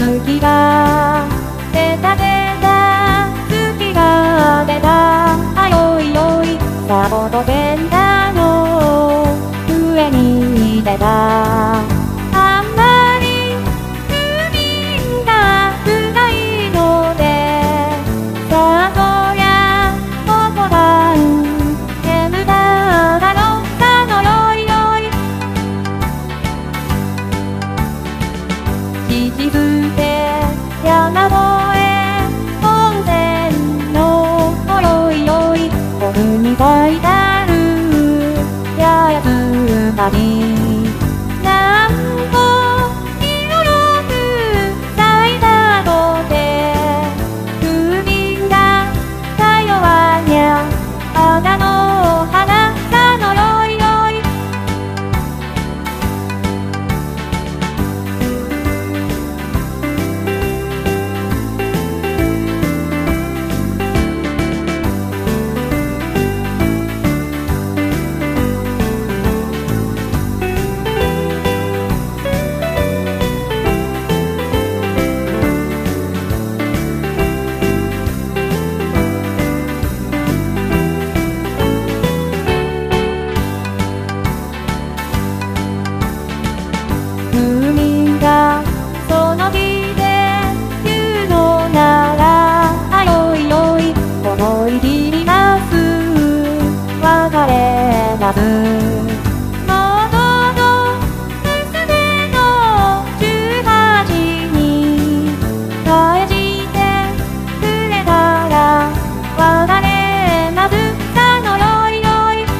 月が出た出た月が出たあよいよいサボとペンダの上に出たあんまり海が深いのでさあそりゃここだ煙だだろさのよいよい地図で山越え温泉のおよいよい奥に書いてあるやつかになんぼ色よく咲いたとて海がか弱にゃ花の花さのよいよい海がその日で言うのならあよいよい思い切ります別れなず元の娘の18に返してくれたら別れますさのよいよい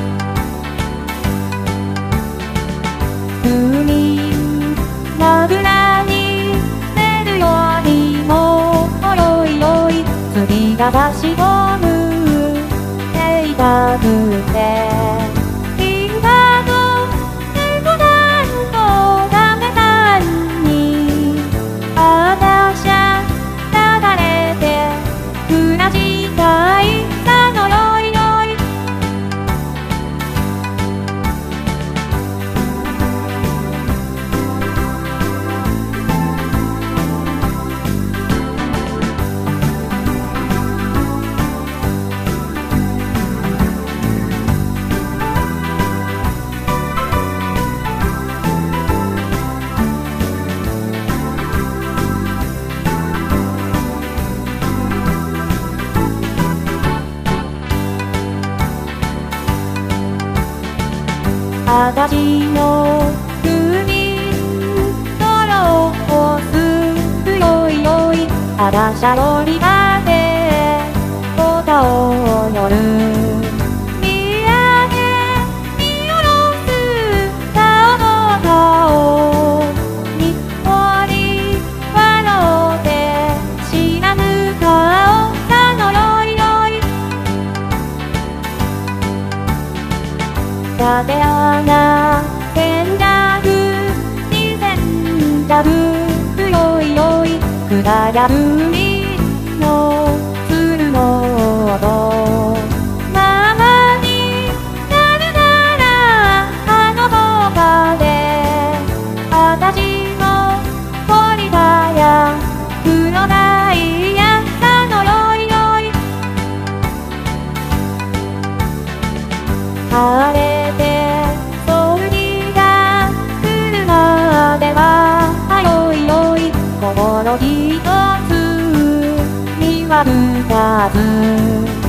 海まぶらに出るよりもおよいよい次が差し込むていたくて今と猫団とダメさんにあたしゃ流れて暮らしたいさのよいよいあたしの海泥をすよいよいあたしゃのりまでおたを夜見上げ見下ろす顔の顔にっこり笑って知らぬ顔さのよいよいさてあな洗濯に洗濯よいよいくだや海の鶴の音ママになるならあのそばであたしも懲りたや黒ダイヤさのよいよい晴れてそうにが来るまではあよいよい心ひとつには二つ